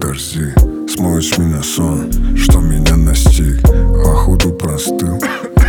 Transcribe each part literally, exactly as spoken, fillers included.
дожди смоет с меня сон, что меня настиг. Походу простыл,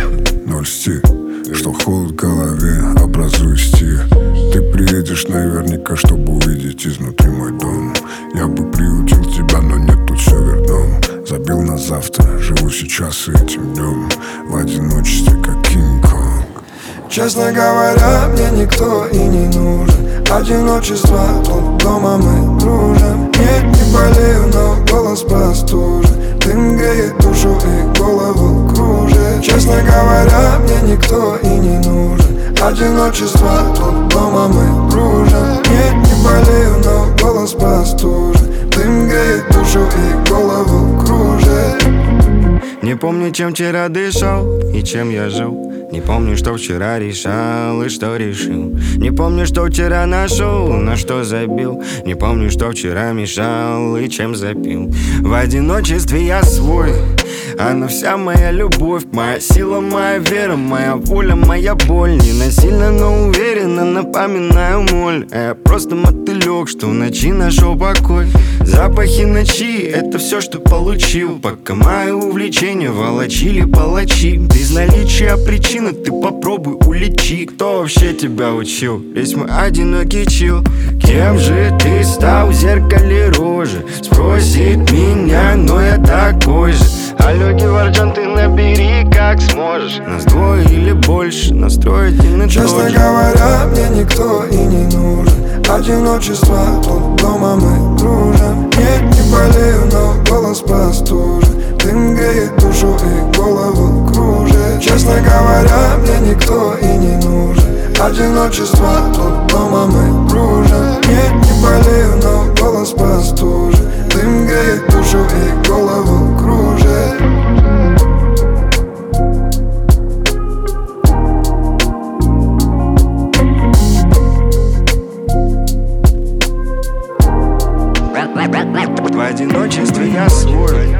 но льстит, что холод в голове образует стих. Ты приедешь наверняка, чтобы увидеть изнутри мой дом. Я бы приютил тебя, но нет, тут все верном. Забил на завтра, живу сейчас и этим днем, в одиночестве, как Кинг-Конг. Честно говоря, мне никто и не нужен. Одиночество, тут дома мы дружим. Нет, не болею, но голос простужен. Дым греет душу и голову кружит. Честно говоря, мне никто и не нужен. Одиночество, тут дома мы дружим. Нет, не болею, но голос простужен. Дым греет душу и голову кружит. Не помню, чем вчера дышал и чем я жил. Не помню, что вчера решал и что решил. Не помню, что вчера нашел, на что забил. Не помню, что вчера мешал и чем запил. В одиночестве я свой, она вся моя любовь. Моя сила, моя вера, моя воля, моя боль. Не насильно, но уверенно напоминаю моль. А я просто мотылек, что в ночи нашел покой. Запахи ночи, это все, что получил. Пока мои увлечения волочили палачи. Без наличия причины ты попробуй улечи. Кто вообще тебя учил? Весь мой одинокий чил. Кем же ты стал в зеркале рожи? Спросит меня, но я такой же. Алло, Геворджан, ты набери как сможешь. Нас двое или больше, настроить и на Честно говоря, мне никто и не нужен. Одиночество, тут дома мы дружим. Нет, не болею, но голос простужен. Дым греет душу и голову кружит. Честно говоря, мне никто и не нужен. Одиночество, тут дома мы дружим. Нет, не болею, но голос простужен. Дым греет душу и голову кружит. В одиночестве я свой.